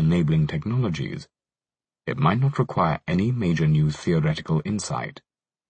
enabling technologies, it might not require any major new theoretical insight.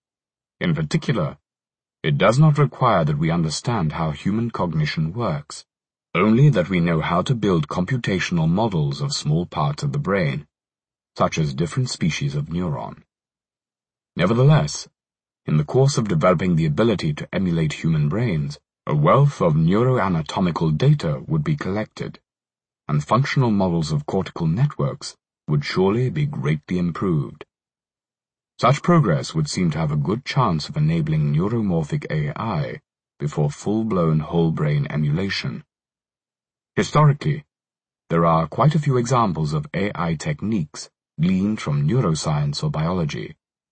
In particular, it does not require that we understand how human cognition works, only that we know how to build computational models of small parts of the brain, such as different species of neuron. Nevertheless, in the course of developing the ability to emulate human brains, a wealth of neuroanatomical data would be collected, and functional models of cortical networks would surely be greatly improved. Such progress would seem to have a good chance of enabling neuromorphic AI before full-blown whole-brain emulation. Historically, there are quite a few examples of AI techniques gleaned from neuroscience or biology.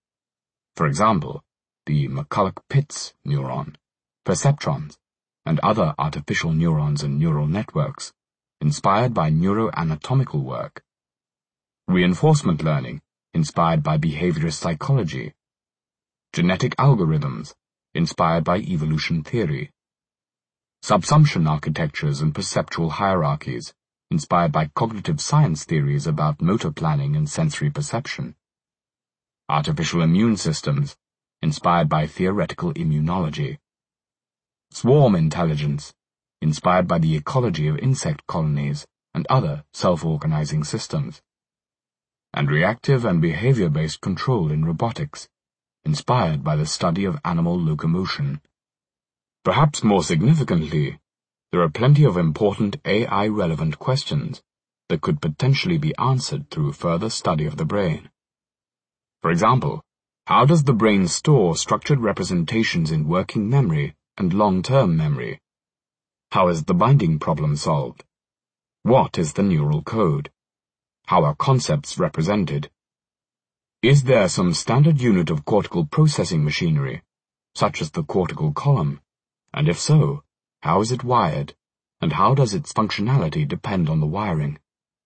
For example, the McCulloch-Pitts neuron, perceptrons, and other artificial neurons and neural networks, inspired by neuroanatomical work. Reinforcement learning, inspired by behaviorist psychology. Genetic algorithms, inspired by evolution theory. Subsumption architectures and perceptual hierarchies, inspired by cognitive science theories about motor planning and sensory perception. Artificial immune systems, inspired by theoretical immunology. Swarm intelligence, inspired by the ecology of insect colonies and other self-organizing systems. And reactive and behavior-based control in robotics, inspired by the study of animal locomotion. Perhaps more significantly, there are plenty of important AI-relevant questions that could potentially be answered through further study of the brain. For example, how does the brain store structured representations in working memory and long-term memory? How is the binding problem solved? What is the neural code? How are concepts represented? Is there some standard unit of cortical processing machinery, such as the cortical column? And if so, how is it wired, and how does its functionality depend on the wiring?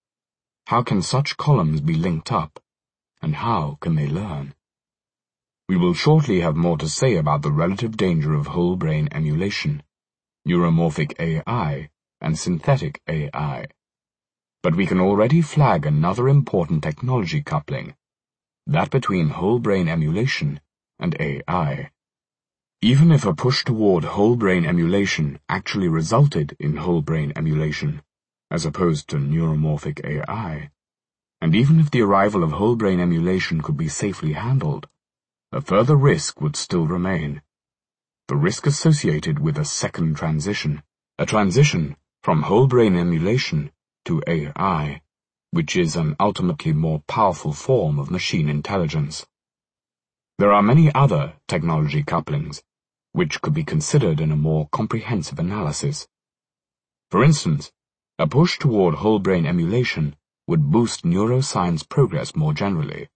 How can such columns be linked up, and how can they learn? We will shortly have more to say about the relative danger of whole brain emulation, neuromorphic AI, and synthetic AI. But we can already flag another important technology coupling, that between whole brain emulation and AI. Even if a push toward whole brain emulation actually resulted in whole brain emulation, as opposed to neuromorphic AI, and even if the arrival of whole brain emulation could be safely handled, a further risk would still remain. The risk associated with a second transition, a transition from whole brain emulation to AI, which is an ultimately more powerful form of machine intelligence. There are many other technology couplings, which could be considered in a more comprehensive analysis. For instance, a push toward whole brain emulation would boost neuroscience progress more generally.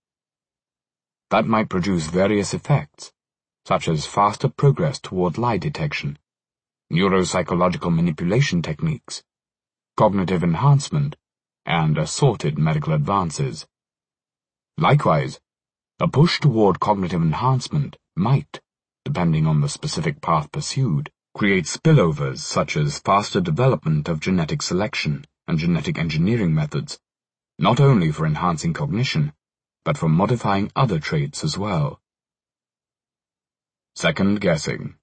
That might produce various effects, such as faster progress toward lie detection, neuropsychological manipulation techniques, cognitive enhancement, and assorted medical advances. Likewise, a push toward cognitive enhancement might, depending on the specific path pursued, create spillovers such as faster development of genetic selection and genetic engineering methods, not only for enhancing cognition, but for modifying other traits as well. Second guessing.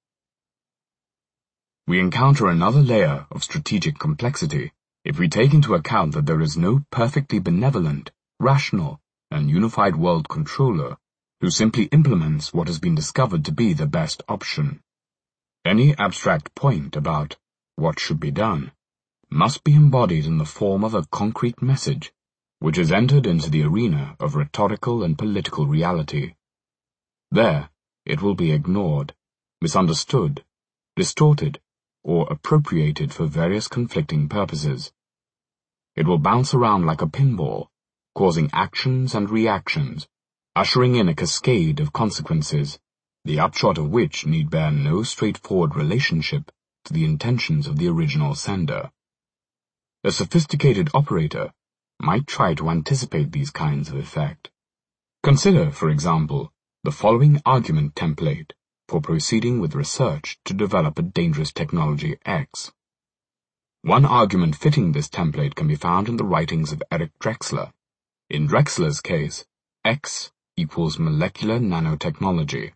We encounter another layer of strategic complexity if we take into account that there is no perfectly benevolent, rational, and unified world controller who simply implements what has been discovered to be the best option. Any abstract point about what should be done must be embodied in the form of a concrete message, which is entered into the arena of rhetorical and political reality. There, it will be ignored, misunderstood, distorted, or appropriated for various conflicting purposes. It will bounce around like a pinball, causing actions and reactions, ushering in a cascade of consequences, the upshot of which need bear no straightforward relationship to the intentions of the original sender. A sophisticated operator might try to anticipate these kinds of effect. Consider, for example, the following argument template for proceeding with research to develop a dangerous technology X. One argument fitting this template can be found in the writings of Eric Drexler. In Drexler's case, X equals molecular nanotechnology.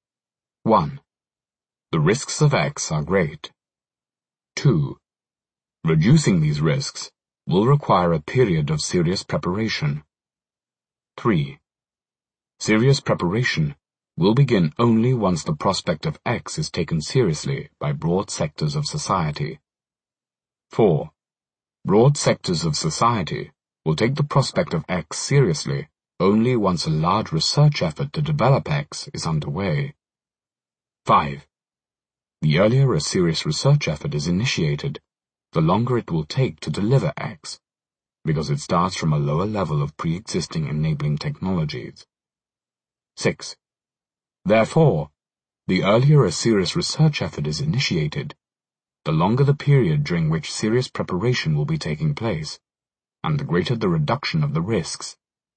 1. The risks of X are great. 2. Reducing these risks will require a period of serious preparation. 3. Serious preparation will begin only once the prospect of X is taken seriously by broad sectors of society. 4. Broad sectors of society will take the prospect of X seriously only once a large research effort to develop X is underway. 5. The earlier a serious research effort is initiated, the longer it will take to deliver X, because it starts from a lower level of pre-existing enabling technologies. 6. Therefore, the earlier a serious research effort is initiated, the longer the period during which serious preparation will be taking place, and the greater the reduction of the risks.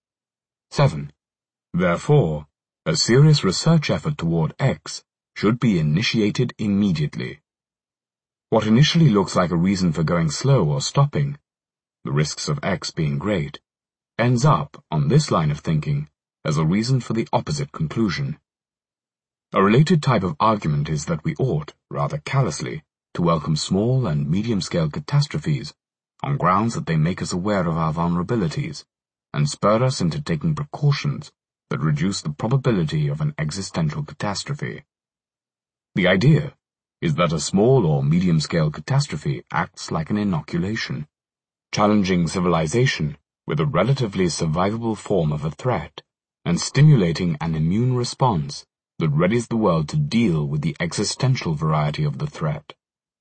7. Therefore, a serious research effort toward X should be initiated immediately. What initially looks like a reason for going slow or stopping, the risks of X being great, ends up, on this line of thinking, as a reason for the opposite conclusion. A related type of argument is that we ought, rather callously, to welcome small and medium-scale catastrophes on grounds that they make us aware of our vulnerabilities and spur us into taking precautions that reduce the probability of an existential catastrophe. The idea is that a small or medium-scale catastrophe acts like an inoculation, challenging civilization with a relatively survivable form of a threat and stimulating an immune response that readies the world to deal with the existential variety of the threat.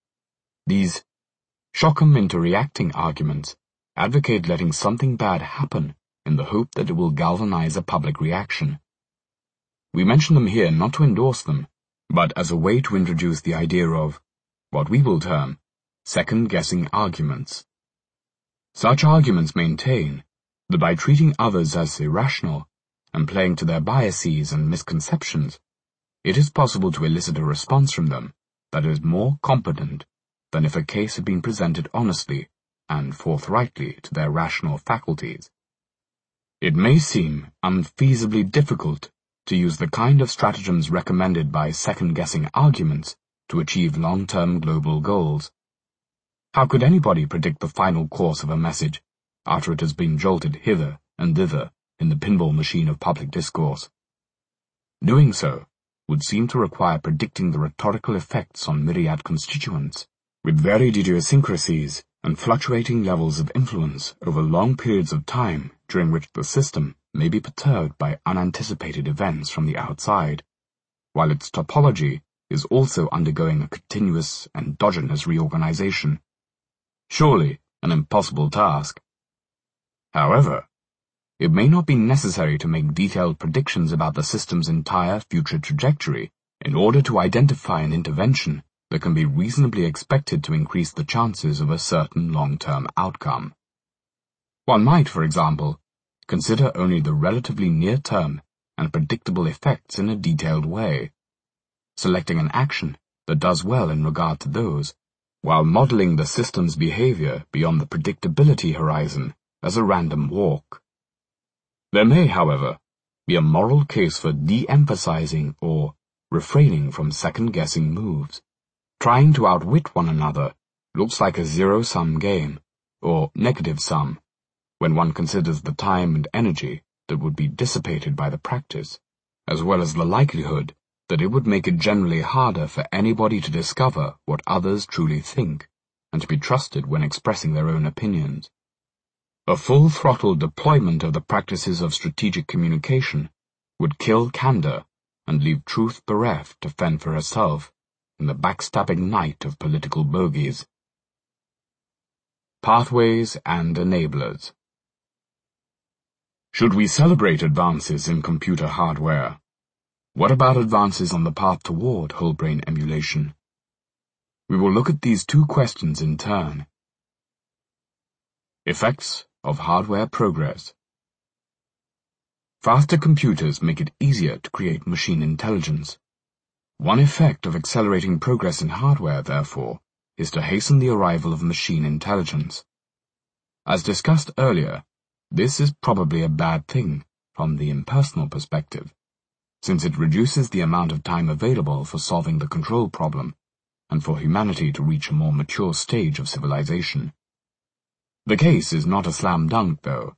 These shock 'em into reacting arguments advocate letting something bad happen in the hope that it will galvanize a public reaction. We mention them here not to endorse them, but as a way to introduce the idea of what we will term second-guessing arguments. Such arguments maintain that by treating others as irrational and playing to their biases and misconceptions, it is possible to elicit a response from them that is more competent than if a case had been presented honestly and forthrightly to their rational faculties. It may seem unfeasibly difficult to use the kind of stratagems recommended by second-guessing arguments to achieve long-term global goals. How could anybody predict the final course of a message after it has been jolted hither and thither in the pinball machine of public discourse? Doing so would seem to require predicting the rhetorical effects on myriad constituents, with varied idiosyncrasies and fluctuating levels of influence over long periods of time during which the system may be perturbed by unanticipated events from the outside, while its topology is also undergoing a continuous endogenous reorganization. Surely an impossible task. However, it may not be necessary to make detailed predictions about the system's entire future trajectory in order to identify an intervention that can be reasonably expected to increase the chances of a certain long-term outcome. One might, for example, consider only the relatively near-term and predictable effects in a detailed way, selecting an action that does well in regard to those, while modeling the system's behavior beyond the predictability horizon as a random walk. There may, however, be a moral case for de-emphasizing or refraining from second-guessing moves. Trying to outwit one another looks like a zero-sum game, or negative sum, when one considers the time and energy that would be dissipated by the practice, as well as the likelihood that it would make it generally harder for anybody to discover what others truly think, and to be trusted when expressing their own opinions. A full-throttle deployment of the practices of strategic communication would kill candor and leave truth bereft to fend for herself in the backstabbing night of political bogies. Pathways and enablers. Should we celebrate advances in computer hardware? What about advances on the path toward whole-brain emulation? We will look at these two questions in turn. Effects of hardware progress. Faster computers make it easier to create machine intelligence. One effect of accelerating progress in hardware, therefore, is to hasten the arrival of machine intelligence. As discussed earlier, this is probably a bad thing from the impersonal perspective, since it reduces the amount of time available for solving the control problem and for humanity to reach a more mature stage of civilization. The case is not a slam dunk, though.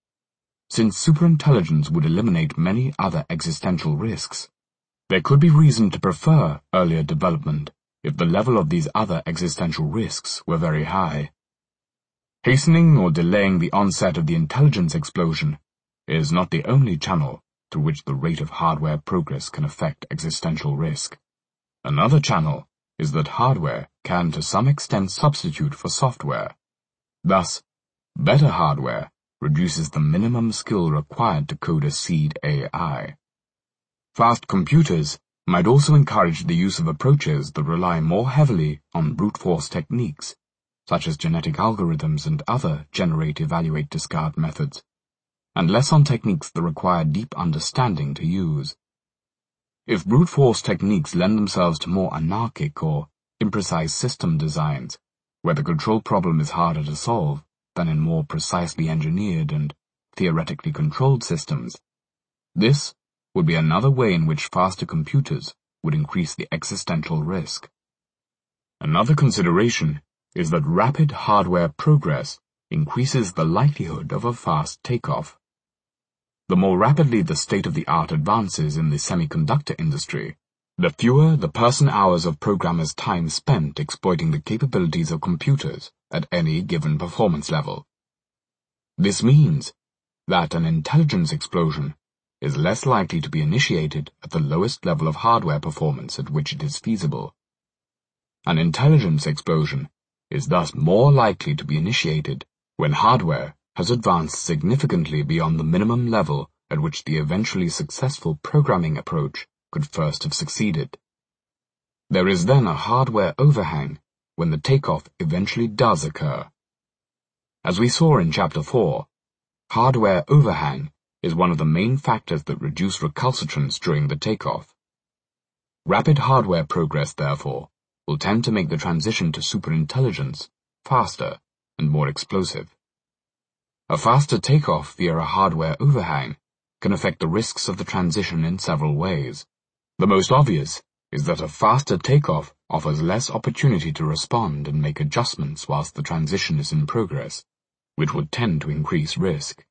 Since superintelligence would eliminate many other existential risks, there could be reason to prefer earlier development if the level of these other existential risks were very high. Hastening or delaying the onset of the intelligence explosion is not the only channel through which the rate of hardware progress can affect existential risk. Another channel is that hardware can to some extent substitute for software. Thus, better hardware reduces the minimum skill required to code a seed AI. Fast computers might also encourage the use of approaches that rely more heavily on brute force techniques, such as genetic algorithms and other generate, evaluate, discard methods, and less on techniques that require deep understanding to use. If brute force techniques lend themselves to more anarchic or imprecise system designs, where the control problem is harder to solve than in more precisely engineered and theoretically controlled systems, this would be another way in which faster computers would increase the existential risk. Another consideration is that rapid hardware progress increases the likelihood of a fast takeoff. The more rapidly the state-of-the-art advances in the semiconductor industry, the fewer the person-hours of programmers' time spent exploiting the capabilities of computers at any given performance level. This means that an intelligence explosion is less likely to be initiated at the lowest level of hardware performance at which it is feasible. An intelligence explosion is thus more likely to be initiated when hardware has advanced significantly beyond the minimum level at which the eventually successful programming approach could first have succeeded. There is then a hardware overhang when the takeoff eventually does occur. As we saw in Chapter 4, hardware overhang is one of the main factors that reduce recalcitrance during the takeoff. Rapid hardware progress, therefore, will tend to make the transition to superintelligence faster and more explosive. A faster takeoff via a hardware overhang can affect the risks of the transition in several ways. The most obvious is that a faster takeoff offers less opportunity to respond and make adjustments whilst the transition is in progress, which would tend to increase risk.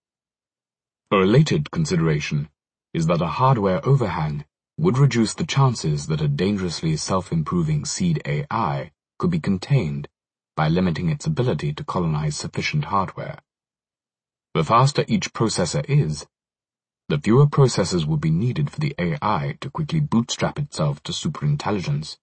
A related consideration is that a hardware overhang would reduce the chances that a dangerously self-improving seed AI could be contained by limiting its ability to colonize sufficient hardware. The faster each processor is, the fewer processors would be needed for the AI to quickly bootstrap itself to superintelligence.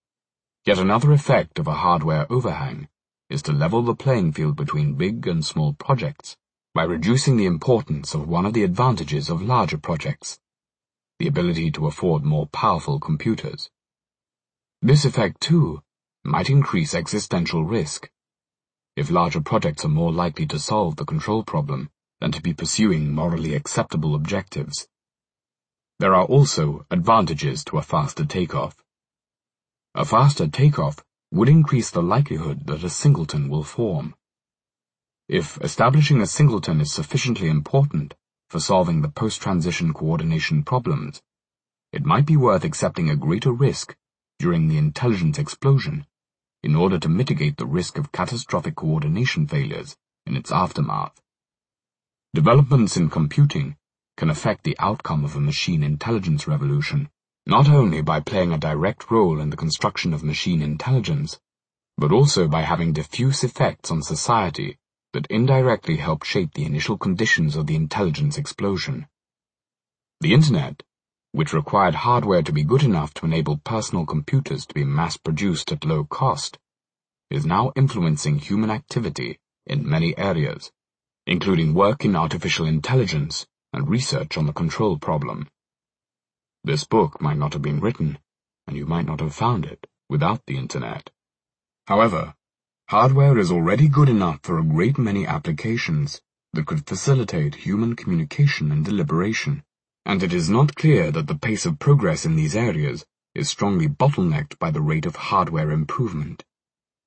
Yet another effect of a hardware overhang is to level the playing field between big and small projects by reducing the importance of one of the advantages of larger projects, the ability to afford more powerful computers. This effect, too, might increase existential risk. If larger projects are more likely to solve the control problem than to be pursuing morally acceptable objectives. There are also advantages to a faster takeoff. A faster takeoff would increase the likelihood that a singleton will form. If establishing a singleton is sufficiently important for solving the post-transition coordination problems, it might be worth accepting a greater risk during the intelligence explosion in order to mitigate the risk of catastrophic coordination failures in its aftermath. Developments in computing can affect the outcome of a machine intelligence revolution, not only by playing a direct role in the construction of machine intelligence, but also by having diffuse effects on society that indirectly help shape the initial conditions of the intelligence explosion. The Internet, which required hardware to be good enough to enable personal computers to be mass-produced at low cost, is now influencing human activity in many areas, including work in artificial intelligence and research on the control problem. This book might not have been written, and you might not have found it, without the Internet. However, hardware is already good enough for a great many applications that could facilitate human communication and deliberation, and it is not clear that the pace of progress in these areas is strongly bottlenecked by the rate of hardware improvement.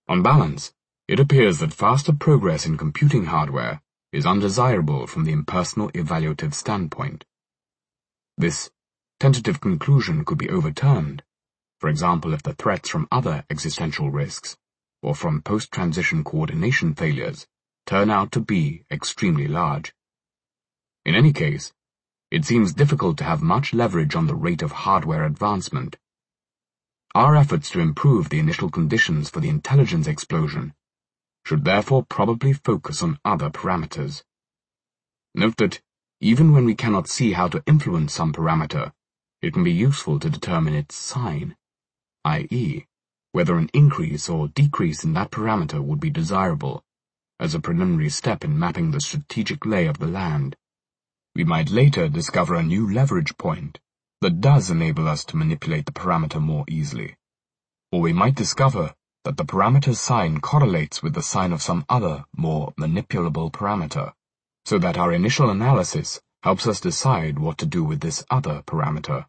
On balance, it appears that faster progress in computing hardware is undesirable from the impersonal evaluative standpoint. This tentative conclusion could be overturned, for example if the threats from other existential risks, or from post-transition coordination failures, turn out to be extremely large. In any case, it seems difficult to have much leverage on the rate of hardware advancement. Our efforts to improve the initial conditions for the intelligence explosion should therefore probably focus on other parameters. Note that even when we cannot see how to influence some parameter, it can be useful to determine its sign, i.e., whether an increase or decrease in that parameter would be desirable, as a preliminary step in mapping the strategic lay of the land. We might later discover a new leverage point that does enable us to manipulate the parameter more easily. Or we might discover that the parameter's sign correlates with the sign of some other, more manipulable parameter, so that our initial analysis helps us decide what to do with this other parameter.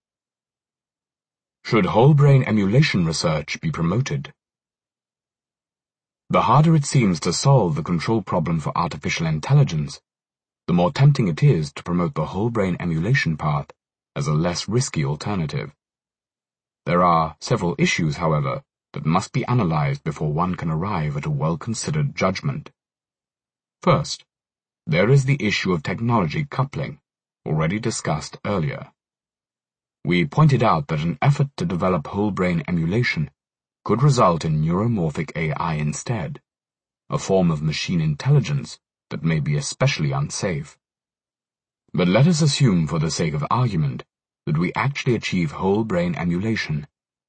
Should whole-brain emulation research be promoted? The harder it seems to solve the control problem for artificial intelligence, the more tempting it is to promote the whole-brain emulation path as a less risky alternative. There are several issues, however, that must be analyzed before one can arrive at a well-considered judgment. First, there is the issue of technology coupling, already discussed earlier. We pointed out that an effort to develop whole-brain emulation could result in neuromorphic AI instead, a form of machine intelligence that may be especially unsafe. But let us assume for the sake of argument that we actually achieve whole-brain emulation,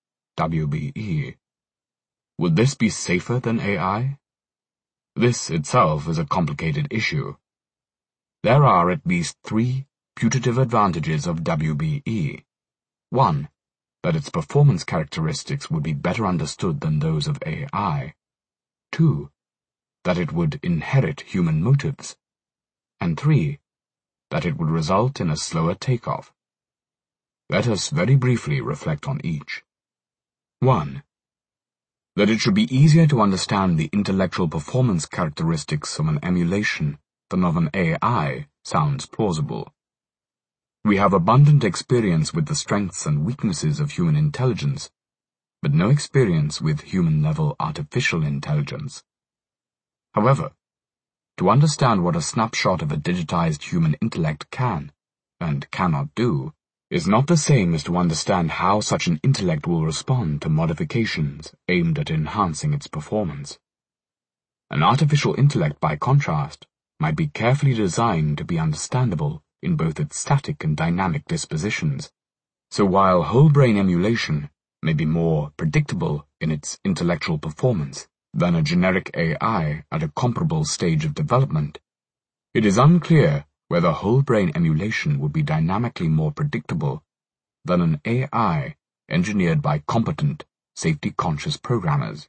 WBE. Would this be safer than AI? This itself is a complicated issue. There are at least 3 putative advantages of WBE. 1. That its performance characteristics would be better understood than those of AI. 2. That it would inherit human motives. And 3. That it would result in a slower takeoff. Let us very briefly reflect on each. 1. That it should be easier to understand the intellectual performance characteristics of an emulation than of an AI sounds plausible. We have abundant experience with the strengths and weaknesses of human intelligence, but no experience with human-level artificial intelligence. However, to understand what a snapshot of a digitized human intellect can, and cannot do, is not the same as to understand how such an intellect will respond to modifications aimed at enhancing its performance. An artificial intellect, by contrast, might be carefully designed to be understandable in both its static and dynamic dispositions, so while whole-brain emulation may be more predictable in its intellectual performance than a generic AI at a comparable stage of development, it is unclear whether whole-brain emulation would be dynamically more predictable than an AI engineered by competent, safety-conscious programmers.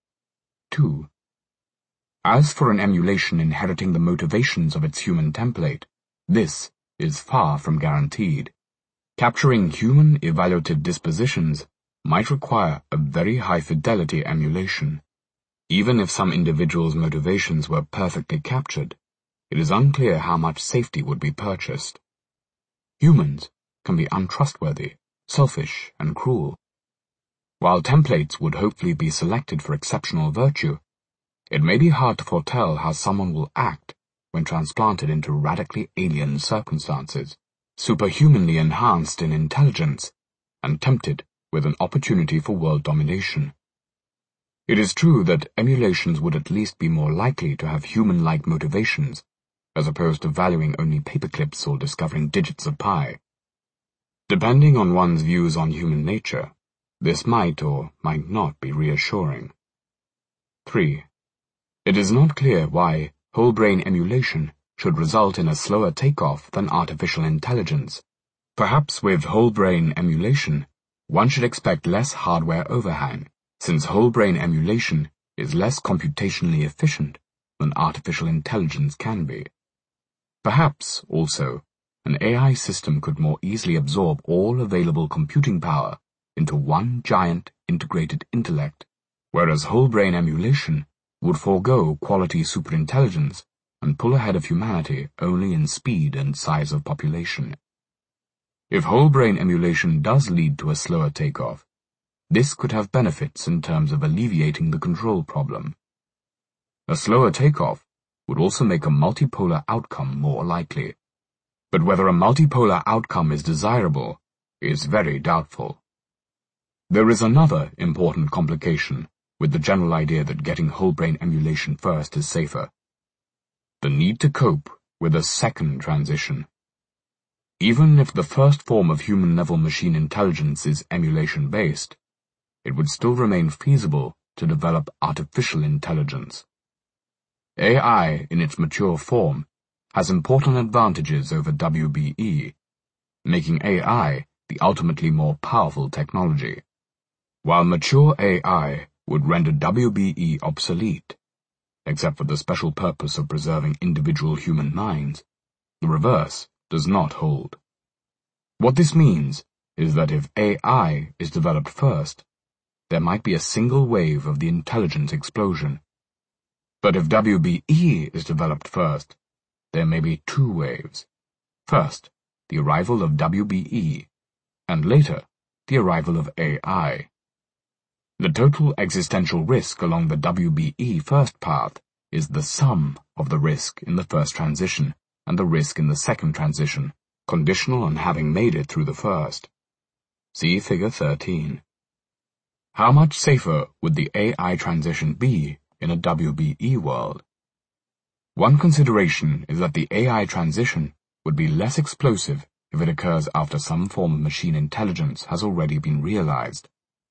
2. As for an emulation inheriting the motivations of its human template, this is far from guaranteed. Capturing human evaluative dispositions might require a very high-fidelity emulation. Even if some individuals' motivations were perfectly captured, it is unclear how much safety would be purchased. Humans can be untrustworthy, selfish, and cruel. While templates would hopefully be selected for exceptional virtue, it may be hard to foretell how someone will act when transplanted into radically alien circumstances, superhumanly enhanced in intelligence, and tempted with an opportunity for world domination. It is true that emulations would at least be more likely to have human-like motivations, as opposed to valuing only paperclips or discovering digits of pi. Depending on one's views on human nature, this might or might not be reassuring. 3. It is not clear why whole-brain emulation should result in a slower takeoff than artificial intelligence. Perhaps with whole-brain emulation, one should expect less hardware overhang, since whole-brain emulation is less computationally efficient than artificial intelligence can be. Perhaps, also, an AI system could more easily absorb all available computing power into one giant integrated intellect, whereas whole-brain emulation would forego quality superintelligence and pull ahead of humanity only in speed and size of population. If whole-brain emulation does lead to a slower takeoff, this could have benefits in terms of alleviating the control problem. A slower takeoff would also make a multipolar outcome more likely, but whether a multipolar outcome is desirable is very doubtful. There is another important complication with the general idea that getting whole-brain emulation first is safer: the need to cope with a second transition. Even if the first form of human-level machine intelligence is emulation-based, it would still remain feasible to develop artificial intelligence. AI, in its mature form, has important advantages over WBE, making AI the ultimately more powerful technology. While mature AI would render WBE obsolete, except for the special purpose of preserving individual human minds, the reverse does not hold. What this means is that if AI is developed first, there might be a single wave of the intelligence explosion. But if WBE is developed first, there may be two waves. First, the arrival of WBE, and later, the arrival of AI. The total existential risk along the WBE first path is the sum of the risk in the first transition and the risk in the second transition, conditional on having made it through the first. See Figure 13. How much safer would the AI transition be in a WBE world? One consideration is that the AI transition would be less explosive if it occurs after some form of machine intelligence has already been realized.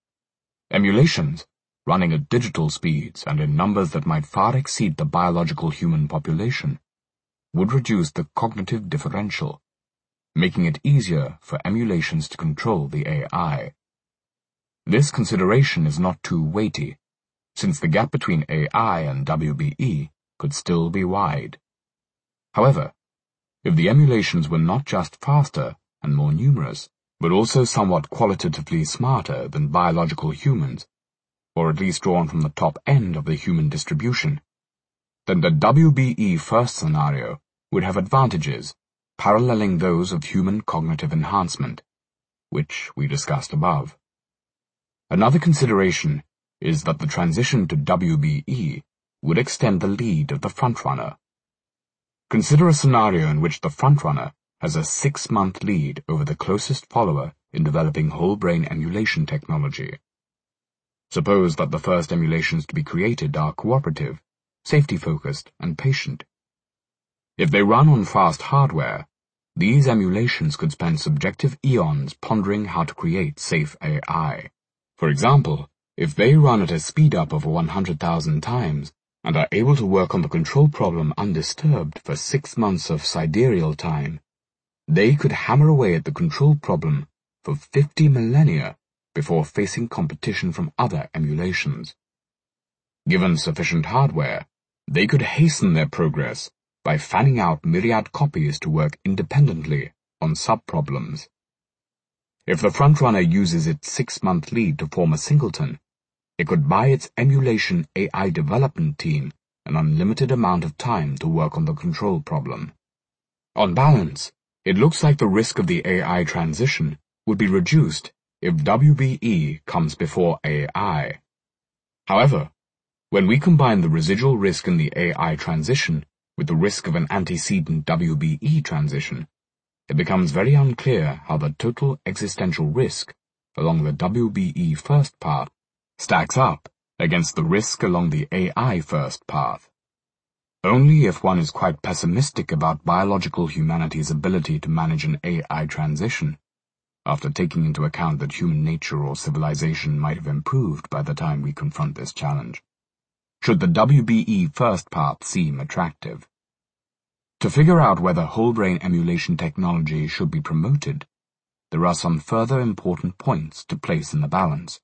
Emulations, running at digital speeds and in numbers that might far exceed the biological human population, would reduce the cognitive differential, making it easier for emulations to control the AI. This consideration is not too weighty, since the gap between AI and WBE could still be wide. However, if the emulations were not just faster and more numerous, but also somewhat qualitatively smarter than biological humans, or at least drawn from the top end of the human distribution, then the WBE first scenario would have advantages paralleling those of human cognitive enhancement, which we discussed above. Another consideration is that the transition to WBE would extend the lead of the frontrunner. Consider a scenario in which the frontrunner has a 6-month lead over the closest follower in developing whole-brain emulation technology. Suppose that the first emulations to be created are cooperative, safety-focused, and patient. If they run on fast hardware, these emulations could spend subjective eons pondering how to create safe AI. For example, if they run at a speed-up of 100,000 times and are able to work on the control problem undisturbed for 6 months of sidereal time, they could hammer away at the control problem for 50 millennia before facing competition from other emulations. Given sufficient hardware, they could hasten their progress by fanning out myriad copies to work independently on sub-problems. If the frontrunner uses its 6-month lead to form a singleton, it could buy its emulation AI development team an unlimited amount of time to work on the control problem. On balance, it looks like the risk of the AI transition would be reduced if WBE comes before AI. However, when we combine the residual risk in the AI transition with the risk of an antecedent WBE transition, it becomes very unclear how the total existential risk along the WBE first path stacks up against the risk along the AI first path. Only if one is quite pessimistic about biological humanity's ability to manage an AI transition, after taking into account that human nature or civilization might have improved by the time we confront this challenge, should the WBE first path seem attractive. To figure out whether whole-brain emulation technology should be promoted, there are some further important points to place in the balance.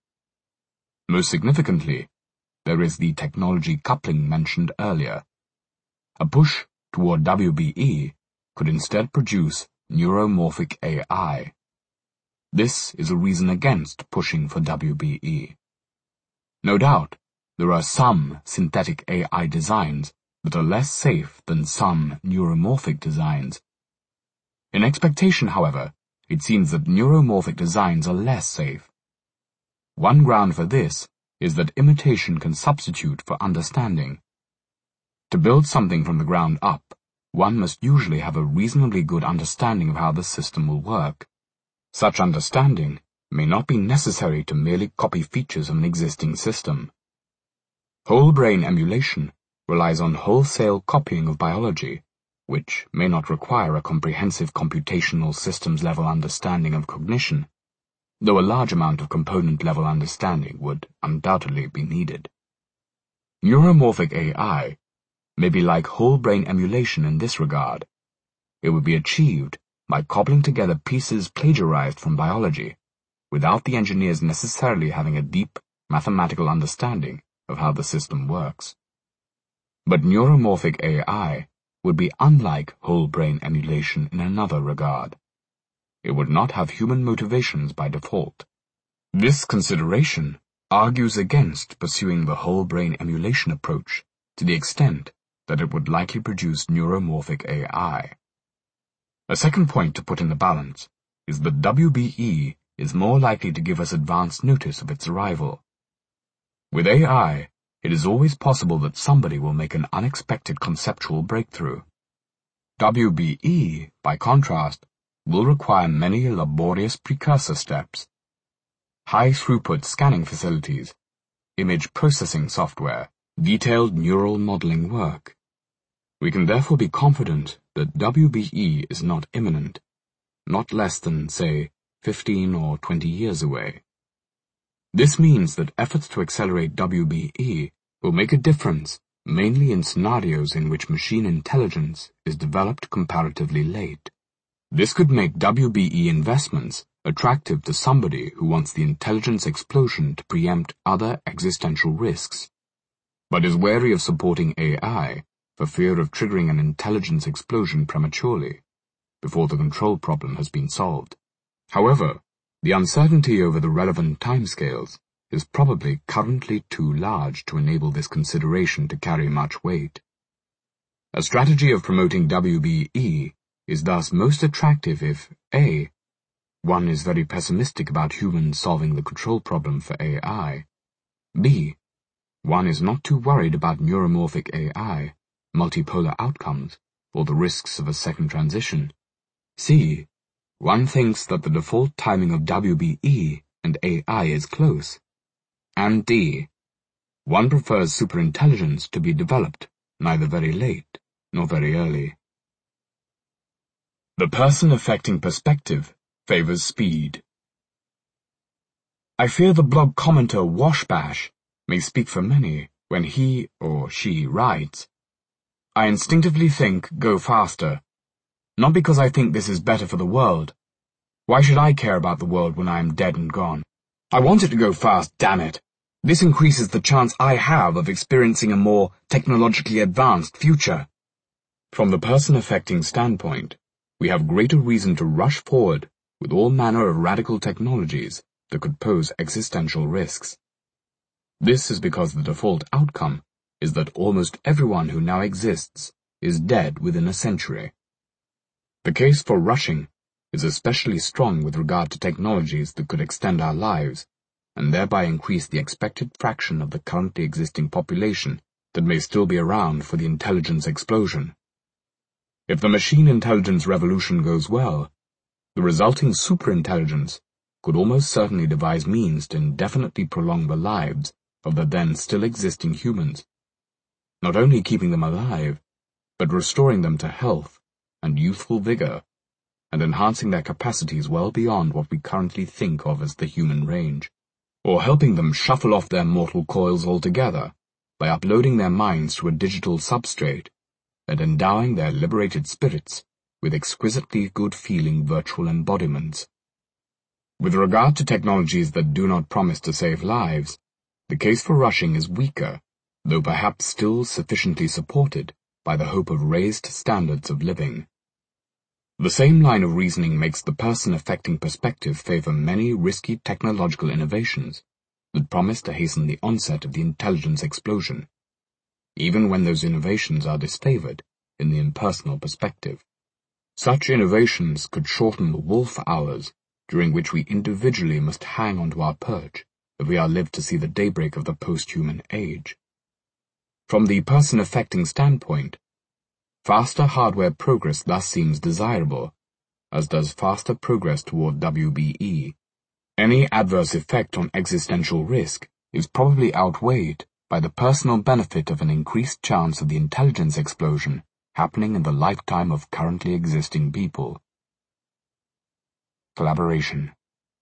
Most significantly, there is the technology coupling mentioned earlier. A push toward WBE could instead produce neuromorphic AI. This is a reason against pushing for WBE. No doubt, there are some synthetic AI designs that are less safe than some neuromorphic designs. In expectation, however, it seems that neuromorphic designs are less safe. One ground for this is that imitation can substitute for understanding. To build something from the ground up, one must usually have a reasonably good understanding of how the system will work. Such understanding may not be necessary to merely copy features of an existing system. Whole brain emulation relies on wholesale copying of biology, which may not require a comprehensive computational systems-level understanding of cognition, though a large amount of component-level understanding would undoubtedly be needed. Neuromorphic AI may be like whole brain emulation in this regard. It would be achieved by cobbling together pieces plagiarized from biology, without the engineers necessarily having a deep mathematical understanding of how the system works. But neuromorphic AI would be unlike whole brain emulation in another regard. It would not have human motivations by default. This consideration argues against pursuing the whole brain emulation approach to the extent that it would likely produce neuromorphic AI. A second point to put in the balance is that WBE is more likely to give us advance notice of its arrival. With AI, it is always possible that somebody will make an unexpected conceptual breakthrough. WBE, by contrast, will require many laborious precursor steps. High-throughput scanning facilities, image processing software, detailed neural modeling work. We can therefore be confident that WBE is not imminent, not less than, say, 15 or 20 years away. This means that efforts to accelerate WBE will make a difference mainly in scenarios in which machine intelligence is developed comparatively late. This could make WBE investments attractive to somebody who wants the intelligence explosion to preempt other existential risks, but is wary of supporting AI for fear of triggering an intelligence explosion prematurely, before the control problem has been solved. However, the uncertainty over the relevant timescales is probably currently too large to enable this consideration to carry much weight. A strategy of promoting WBE is thus most attractive if A. One is very pessimistic about humans solving the control problem for AI. B. One is not too worried about neuromorphic AI, multipolar outcomes, or the risks of a second transition. C. One thinks that the default timing of WBE and AI is close. And D. One prefers superintelligence to be developed neither very late nor very early. The person-affecting perspective favors speed. I fear the blog commenter Washbash may speak for many when he or she writes, "I instinctively think go faster. Not because I think this is better for the world. Why should I care about the world when I am dead and gone? I want it to go fast, damn it. This increases the chance I have of experiencing a more technologically advanced future." From the person-affecting standpoint, we have greater reason to rush forward with all manner of radical technologies that could pose existential risks. This is because the default outcome is that almost everyone who now exists is dead within a century. The case for rushing is especially strong with regard to technologies that could extend our lives, and thereby increase the expected fraction of the currently existing population that may still be around for the intelligence explosion. If the machine intelligence revolution goes well, the resulting superintelligence could almost certainly devise means to indefinitely prolong the lives of the then still existing humans, not only keeping them alive, but restoring them to health and youthful vigor, and enhancing their capacities well beyond what we currently think of as the human range, or helping them shuffle off their mortal coils altogether by uploading their minds to a digital substrate and endowing their liberated spirits with exquisitely good-feeling virtual embodiments. With regard to technologies that do not promise to save lives, the case for rushing is weaker, though perhaps still sufficiently supported by the hope of raised standards of living. The same line of reasoning makes the person-affecting perspective favor many risky technological innovations, that promise to hasten the onset of the intelligence explosion, even when those innovations are disfavored in the impersonal perspective. Such innovations could shorten the wolf hours during which we individually must hang onto our perch if we are lived to see the daybreak of the post-human age. From the person-affecting standpoint, faster hardware progress thus seems desirable, as does faster progress toward WBE. Any adverse effect on existential risk is probably outweighed by the personal benefit of an increased chance of the intelligence explosion happening in the lifetime of currently existing people. Collaboration.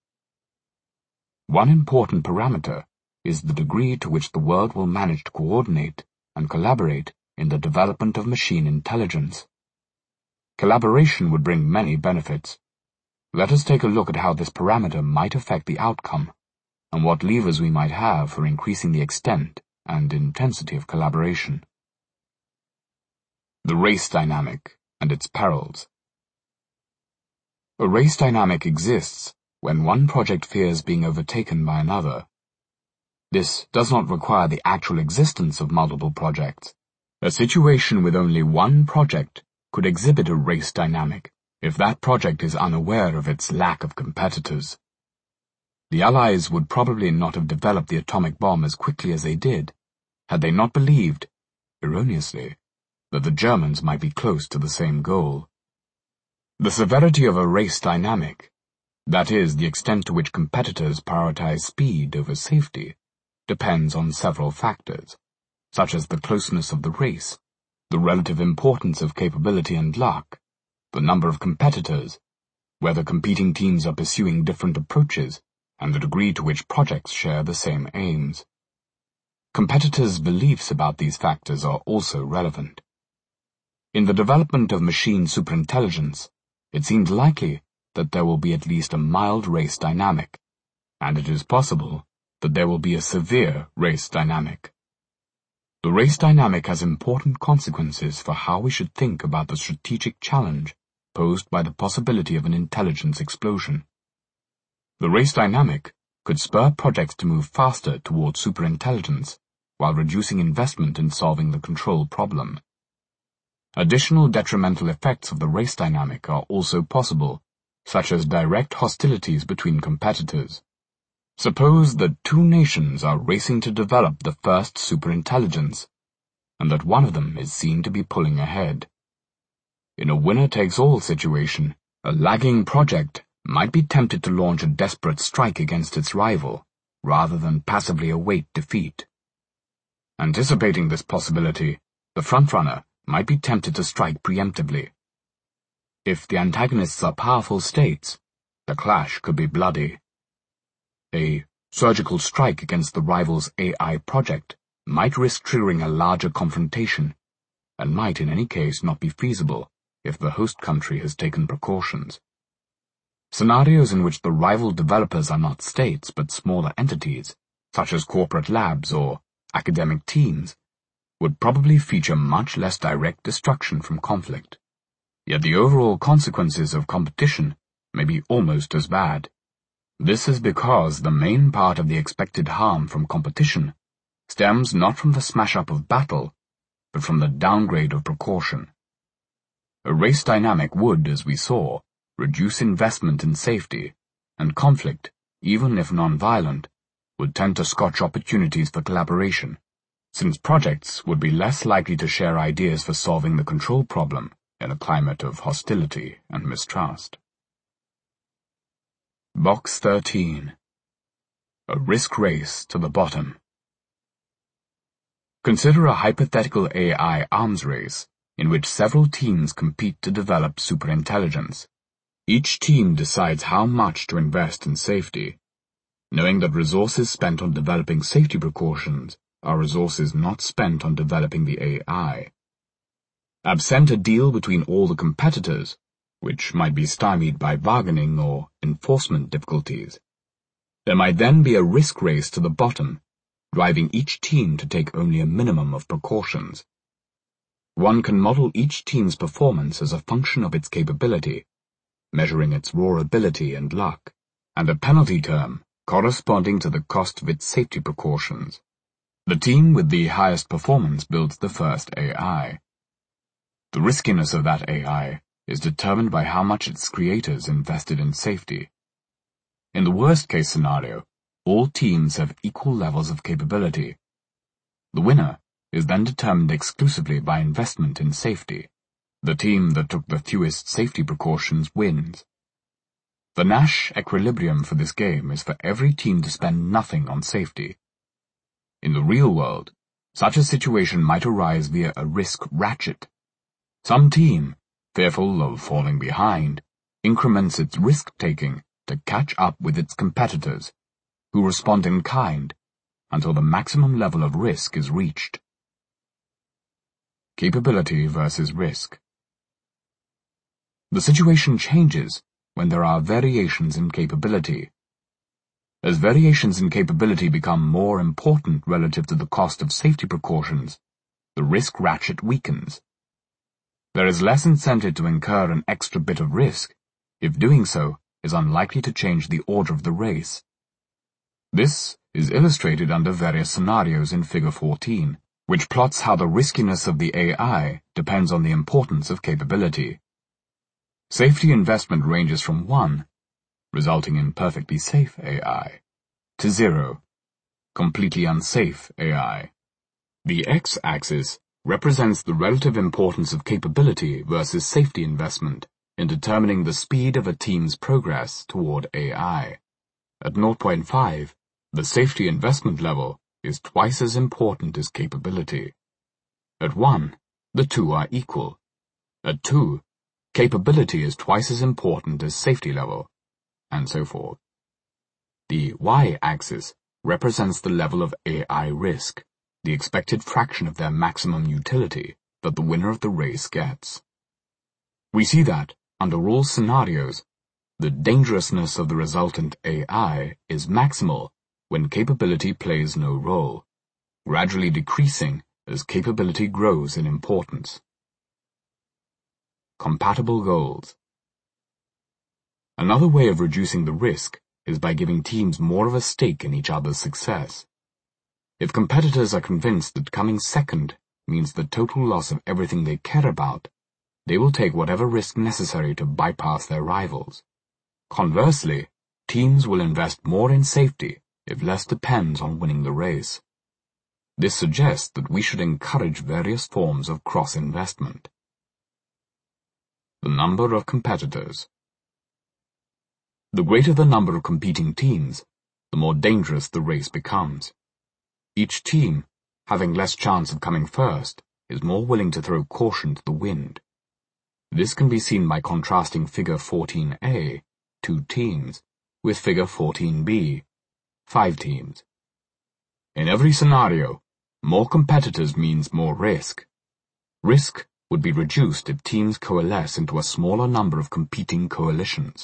One important parameter is the degree to which the world will manage to coordinate and collaborate in the development of machine intelligence. Collaboration would bring many benefits. Let us take a look at how this parameter might affect the outcome, and what levers we might have for increasing the extent and intensity of collaboration. The race dynamic and its perils. A race dynamic exists when one project fears being overtaken by another. This does not require the actual existence of multiple projects. A situation with only one project could exhibit a race dynamic if that project is unaware of its lack of competitors. The Allies would probably not have developed the atomic bomb as quickly as they did, had they not believed, erroneously, that the Germans might be close to the same goal. The severity of a race dynamic, that is, the extent to which competitors prioritize speed over safety, depends on several factors, such as the closeness of the race, the relative importance of capability and luck, the number of competitors, whether competing teams are pursuing different approaches, and the degree to which projects share the same aims. Competitors' beliefs about these factors are also relevant. In the development of machine superintelligence, it seemed likely that there will be at least a mild race dynamic, and it is possible that there will be a severe race dynamic. The race dynamic has important consequences for how we should think about the strategic challenge posed by the possibility of an intelligence explosion. The race dynamic could spur projects to move faster towards superintelligence while reducing investment in solving the control problem. Additional detrimental effects of the race dynamic are also possible, such as direct hostilities between competitors. Suppose that two nations are racing to develop the first superintelligence, and that one of them is seen to be pulling ahead. In a winner-takes-all situation, a lagging project might be tempted to launch a desperate strike against its rival, rather than passively await defeat. Anticipating this possibility, the frontrunner might be tempted to strike preemptively. If the antagonists are powerful states, the clash could be bloody. A surgical strike against the rival's AI project might risk triggering a larger confrontation, and might in any case not be feasible if the host country has taken precautions. Scenarios in which the rival developers are not states but smaller entities, such as corporate labs or academic teams, would probably feature much less direct destruction from conflict. Yet the overall consequences of competition may be almost as bad. This is because the main part of the expected harm from competition stems not from the smash-up of battle, but from the downgrade of precaution. A race dynamic would, as we saw, reduce investment in safety, and conflict, even if non-violent, would tend to scotch opportunities for collaboration, since projects would be less likely to share ideas for solving the control problem in a climate of hostility and mistrust. Box 13. A risk race to the bottom. Consider a hypothetical AI arms race in which several teams compete to develop superintelligence. Each team decides how much to invest in safety, knowing that resources spent on developing safety precautions are resources not spent on developing the AI. Absent a deal between all the competitors, which might be stymied by bargaining or enforcement difficulties, there might then be a risk race to the bottom, driving each team to take only a minimum of precautions. One can model each team's performance as a function of its capability, measuring its raw ability and luck, and a penalty term corresponding to the cost of its safety precautions. The team with the highest performance builds the first AI. The riskiness of that AI is determined by how much its creators invested in safety. In the worst-case scenario, all teams have equal levels of capability. The winner is then determined exclusively by investment in safety. The team that took the fewest safety precautions wins. The Nash equilibrium for this game is for every team to spend nothing on safety. In the real world, such a situation might arise via a risk ratchet. Some team, fearful of falling behind, increments its risk-taking to catch up with its competitors, who respond in kind until the maximum level of risk is reached. Capability versus risk. The situation changes when there are variations in capability. As variations in capability become more important relative to the cost of safety precautions, the risk ratchet weakens. There is less incentive to incur an extra bit of risk if doing so is unlikely to change the order of the race. This is illustrated under various scenarios in Figure 14, which plots how the riskiness of the AI depends on the importance of capability. Safety investment ranges from 1, resulting in perfectly safe AI, to 0, completely unsafe AI. The x-axis represents the relative importance of capability versus safety investment in determining the speed of a team's progress toward AI. At 0.5, the safety investment level is twice as important as capability. At 1, the two are equal. At 2, capability is twice as important as safety level, and so forth. The y-axis represents the level of AI risk, the expected fraction of their maximum utility that the winner of the race gets. We see that, under all scenarios, the dangerousness of the resultant AI is maximal when capability plays no role, gradually decreasing as capability grows in importance. Compatible goals. Another way of reducing the risk is by giving teams more of a stake in each other's success. If competitors are convinced that coming second means the total loss of everything they care about, they will take whatever risk necessary to bypass their rivals. Conversely, teams will invest more in safety if less depends on winning the race. This suggests that we should encourage various forms of cross-investment. The number of competitors. The greater the number of competing teams, the more dangerous the race becomes. Each team, having less chance of coming first, is more willing to throw caution to the wind. This can be seen by contrasting Figure 14a, 2 teams, with Figure 14b, 5 teams. In every scenario, more competitors means more risk. Risk would be reduced if teams coalesce into a smaller number of competing coalitions.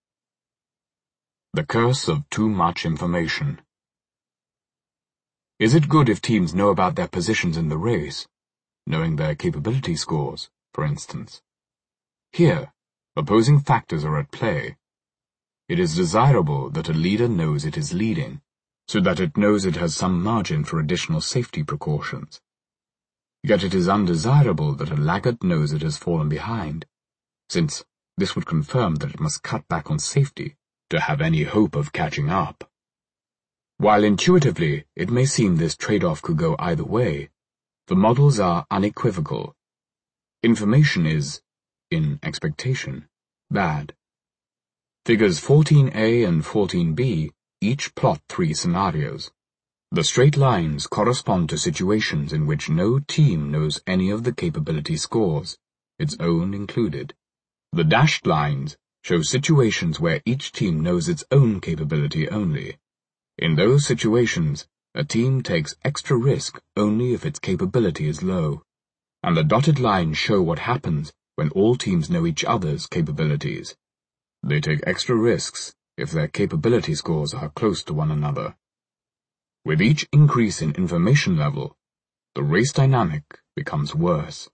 The curse of too much information. Is it good if teams know about their positions in the race, knowing their capability scores, for instance? Here, opposing factors are at play. It is desirable that a leader knows it is leading, so that it knows it has some margin for additional safety precautions. Yet it is undesirable that a laggard knows it has fallen behind, since this would confirm that it must cut back on safety to have any hope of catching up. While intuitively it may seem this trade-off could go either way, the models are unequivocal. Information is, in expectation, bad. Figures 14a and 14b each plot 3 scenarios. The straight lines correspond to situations in which no team knows any of the capability scores, its own included. The dashed lines show situations where each team knows its own capability only. In those situations, a team takes extra risk only if its capability is low, and the dotted lines show what happens when all teams know each other's capabilities. They take extra risks if their capability scores are close to one another. With each increase in information level, the race dynamic becomes worse.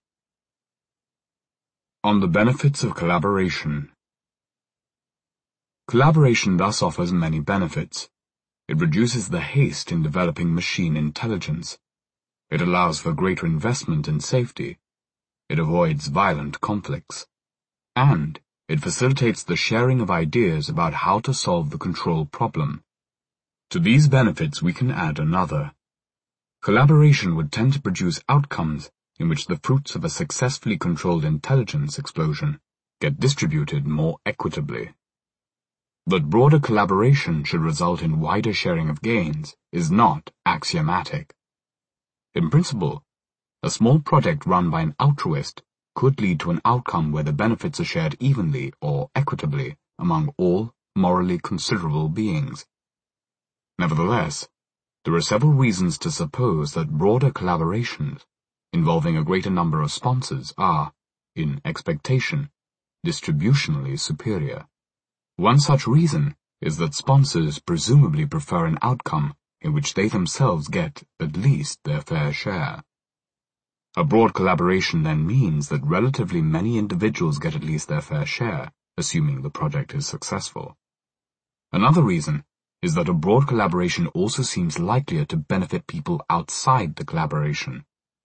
On the benefits of collaboration. Collaboration thus offers many benefits, It reduces the haste in developing machine intelligence. It allows for greater investment in safety. It avoids violent conflicts. And it facilitates the sharing of ideas about how to solve the control problem. To these benefits we can add another. Collaboration would tend to produce outcomes in which the fruits of a successfully controlled intelligence explosion get distributed more equitably. That broader collaboration should result in wider sharing of gains is not axiomatic. In principle, a small project run by an altruist could lead to an outcome where the benefits are shared evenly or equitably among all morally considerable beings. Nevertheless, there are several reasons to suppose that broader collaborations, involving a greater number of sponsors, are, in expectation, distributionally superior. One such reason is that sponsors presumably prefer an outcome in which they themselves get at least their fair share. A broad collaboration then means that relatively many individuals get at least their fair share, assuming the project is successful. Another reason is that a broad collaboration also seems likelier to benefit people outside the collaboration.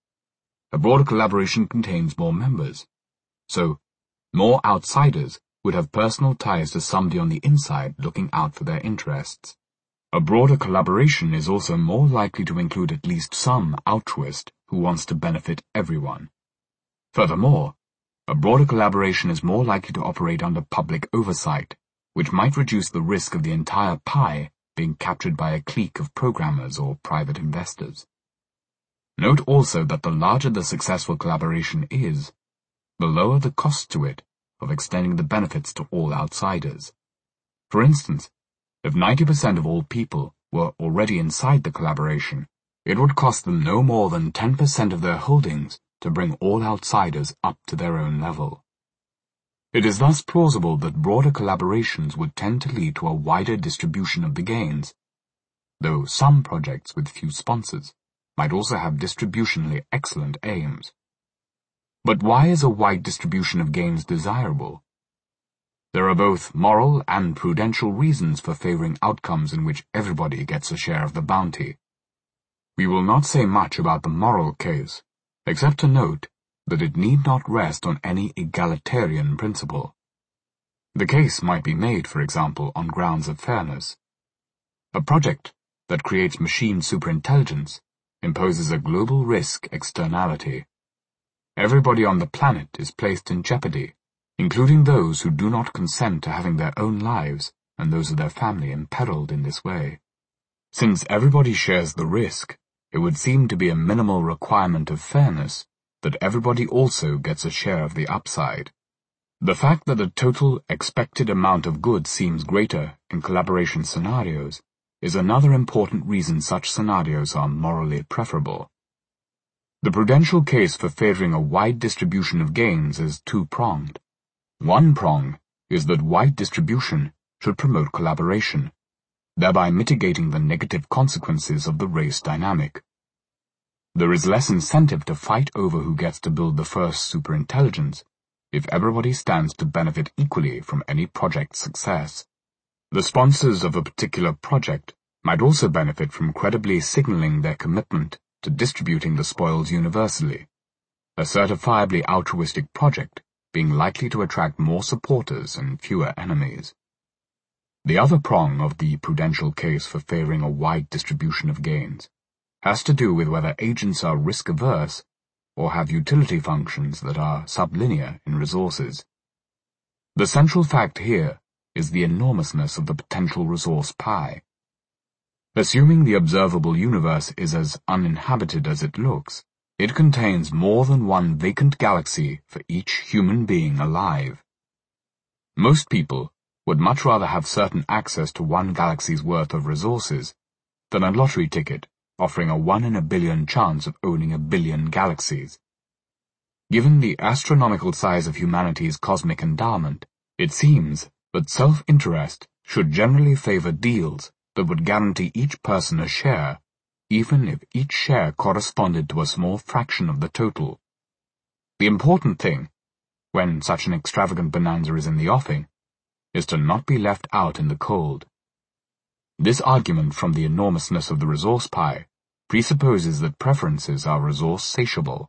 A broader collaboration contains more members, so more outsiders would have personal ties to somebody on the inside looking out for their interests. A broader collaboration is also more likely to include at least some altruist who wants to benefit everyone. Furthermore, a broader collaboration is more likely to operate under public oversight, which might reduce the risk of the entire pie being captured by a clique of programmers or private investors. Note also that the larger the successful collaboration is, the lower the cost to it of extending the benefits to all outsiders. For instance, if 90% of all people were already inside the collaboration, it would cost them no more than 10% of their holdings to bring all outsiders up to their own level. It is thus plausible that broader collaborations would tend to lead to a wider distribution of the gains, though some projects with few sponsors might also have distributionally excellent aims. But why is a wide distribution of gains desirable? There are both moral and prudential reasons for favoring outcomes in which everybody gets a share of the bounty. We will not say much about the moral case, except to note that it need not rest on any egalitarian principle. The case might be made, for example, on grounds of fairness. A project that creates machine superintelligence imposes a global risk externality. Everybody on the planet is placed in jeopardy, including those who do not consent to having their own lives and those of their family imperiled in this way. Since everybody shares the risk, it would seem to be a minimal requirement of fairness that everybody also gets a share of the upside. The fact that the total expected amount of good seems greater in collaboration scenarios is another important reason such scenarios are morally preferable. The prudential case for favoring a wide distribution of gains is two-pronged. One prong is that wide distribution should promote collaboration, thereby mitigating the negative consequences of the race dynamic. There is less incentive to fight over who gets to build the first superintelligence if everybody stands to benefit equally from any project's success. The sponsors of a particular project might also benefit from credibly signaling their commitment to distributing the spoils universally, a certifiably altruistic project being likely to attract more supporters and fewer enemies. The other prong of the prudential case for favoring a wide distribution of gains has to do with whether agents are risk-averse or have utility functions that are sublinear in resources. The central fact here is the enormousness of the potential resource pie. Assuming the observable universe is as uninhabited as it looks, it contains more than one vacant galaxy for each human being alive. Most people would much rather have certain access to one galaxy's worth of resources than a lottery ticket offering a 1 in a billion chance of owning a billion galaxies. Given the astronomical size of humanity's cosmic endowment, it seems that self-interest should generally favor deals that would guarantee each person a share, even if each share corresponded to a small fraction of the total. The important thing, when such an extravagant bonanza is in the offing, is to not be left out in the cold. This argument from the enormousness of the resource pie presupposes that preferences are resource-satiable.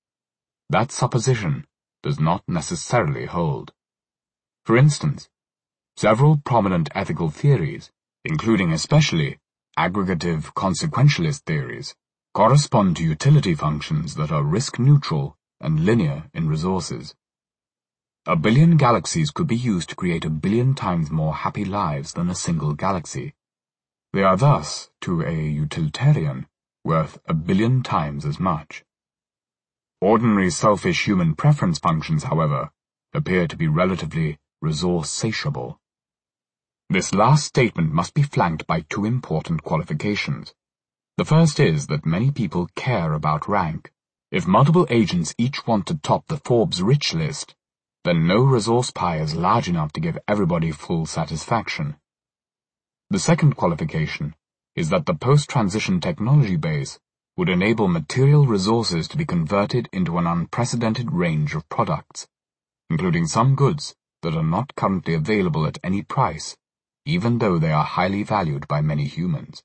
That supposition does not necessarily hold. For instance, several prominent ethical theories, including especially aggregative consequentialist theories, correspond to utility functions that are risk-neutral and linear in resources. 1 billion galaxies could be used to create 1 billion times more happy lives than a single galaxy. They are thus, to a utilitarian, worth 1 billion times as much. Ordinary selfish human preference functions, however, appear to be relatively resource-satiable. This last statement must be flanked by 2 important qualifications. The first is that many people care about rank. If multiple agents each want to top the Forbes rich list, then no resource pie is large enough to give everybody full satisfaction. The second qualification is that the post-transition technology base would enable material resources to be converted into an unprecedented range of products, including some goods that are not currently available at any price, even though they are highly valued by many humans.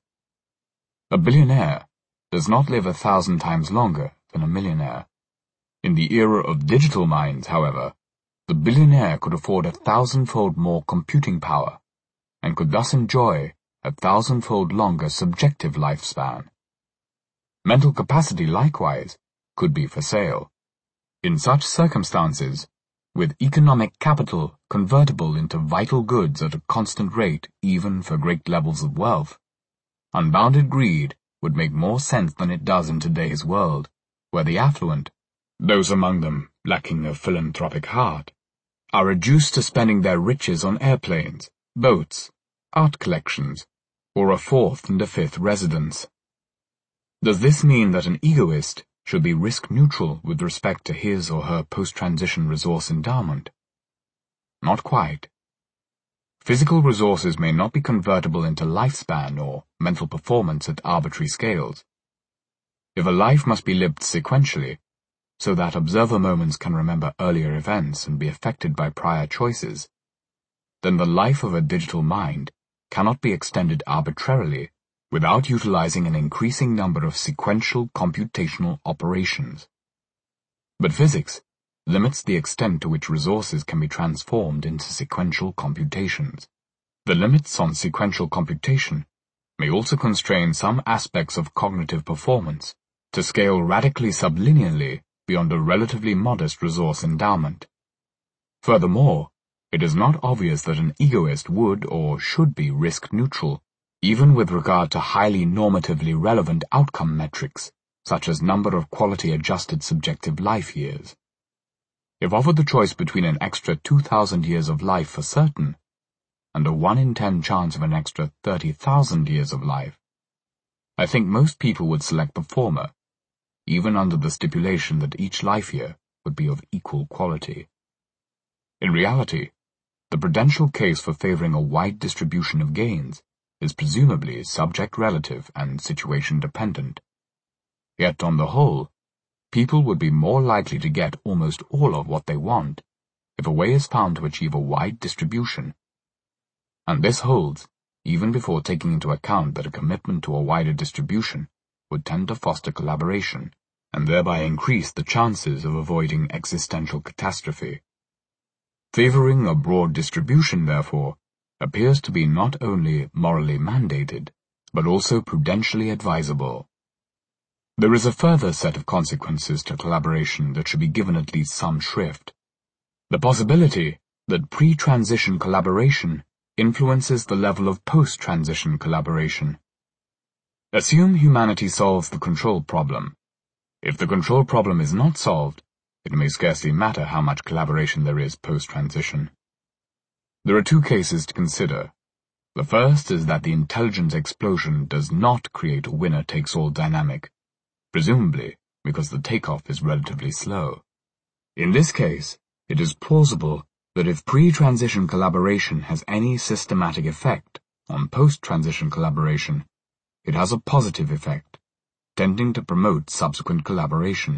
A billionaire does not live 1,000 times longer than a millionaire. In the era of digital minds, however, the billionaire could afford 1,000-fold more computing power, and could thus enjoy 1,000-fold longer subjective lifespan. Mental capacity, likewise, could be for sale. In such circumstances, with economic capital convertible into vital goods at a constant rate even for great levels of wealth, unbounded greed would make more sense than it does in today's world, where the affluent, those among them lacking a philanthropic heart, are reduced to spending their riches on airplanes, boats, art collections, or a 4th and a 5th residence. Does this mean that an egoist should be risk-neutral with respect to his or her post-transition resource endowment? Not quite. Physical resources may not be convertible into lifespan or mental performance at arbitrary scales. If a life must be lived sequentially, so that observer moments can remember earlier events and be affected by prior choices, then the life of a digital mind cannot be extended arbitrarily without utilizing an increasing number of sequential computational operations. But physics limits the extent to which resources can be transformed into sequential computations. The limits on sequential computation may also constrain some aspects of cognitive performance to scale radically sublinearly beyond a relatively modest resource endowment. Furthermore, it is not obvious that an egoist would or should be risk-neutral, even with regard to highly normatively relevant outcome metrics, such as number of quality-adjusted subjective life years. If offered the choice between an extra 2,000 years of life for certain, and a 1 in 10 chance of an extra 30,000 years of life, I think most people would select the former, even under the stipulation that each life year would be of equal quality. In reality, the prudential case for favoring a wide distribution of gains is presumably subject-relative and situation-dependent. Yet, on the whole, people would be more likely to get almost all of what they want if a way is found to achieve a wide distribution. And this holds even before taking into account that a commitment to a wider distribution would tend to foster collaboration, and thereby increase the chances of avoiding existential catastrophe. Favoring a broad distribution, therefore, appears to be not only morally mandated, but also prudentially advisable. There is a further set of consequences to collaboration that should be given at least some shrift. The possibility that pre-transition collaboration influences the level of post-transition collaboration. Assume humanity solves the control problem. If the control problem is not solved, it may scarcely matter how much collaboration there is post-transition. There are 2 cases to consider. The first is that the intelligence explosion does not create a winner-takes-all dynamic, presumably because the takeoff is relatively slow. In this case, it is plausible that if pre-transition collaboration has any systematic effect on post-transition collaboration, it has a positive effect, tending to promote subsequent collaboration.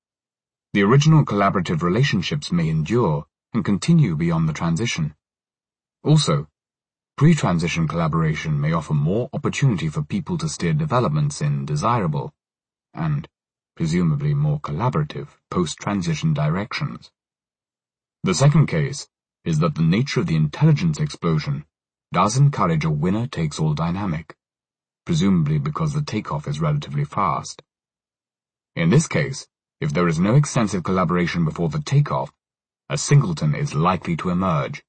The original collaborative relationships may endure and continue beyond the transition. Also, Pre-transition collaboration may offer more opportunity for people to steer developments in desirable and, presumably, more collaborative post-transition directions. The second case is that the nature of the intelligence explosion does encourage a winner-takes-all dynamic, presumably because the takeoff is relatively fast. In this case, if there is no extensive collaboration before the takeoff, a singleton is likely to emerge.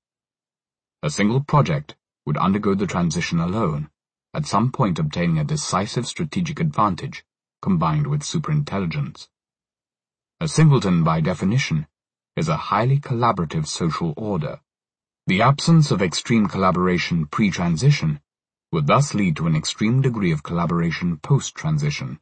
A single project would undergo the transition alone, at some point obtaining a decisive strategic advantage combined with superintelligence. A singleton, by definition, is a highly collaborative social order. The absence of extreme collaboration pre-transition would thus lead to an extreme degree of collaboration post-transition.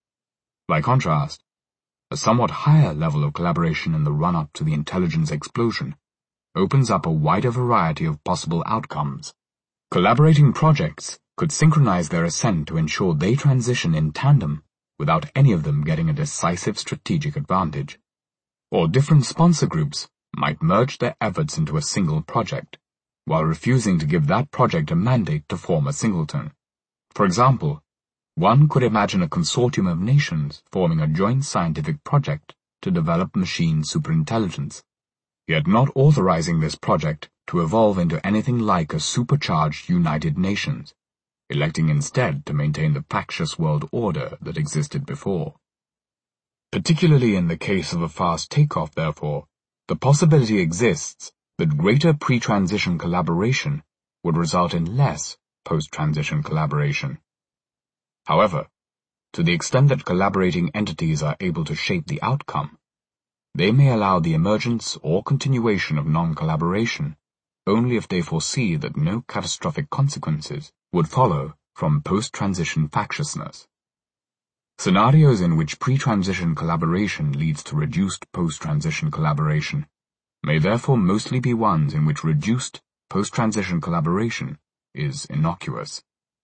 By contrast, a somewhat higher level of collaboration in the run-up to the intelligence explosion opens up a wider variety of possible outcomes. Collaborating projects could synchronize their ascent to ensure they transition in tandem without any of them getting a decisive strategic advantage. Or different sponsor groups might merge their efforts into a single project, while refusing to give that project a mandate to form a singleton. For example, one could imagine a consortium of nations forming a joint scientific project to develop machine superintelligence, yet not authorizing this project to evolve into anything like a supercharged United Nations, electing instead to maintain the factious world order that existed before. Particularly in the case of a fast takeoff, therefore, the possibility exists that greater pre-transition collaboration would result in less post-transition collaboration. However, to the extent that collaborating entities are able to shape the outcome, they may allow the emergence or continuation of non-collaboration only if they foresee that no catastrophic consequences would follow from post-transition factiousness. Scenarios in which pre-transition collaboration leads to reduced post-transition collaboration may therefore mostly be ones in which reduced post-transition collaboration is innocuous.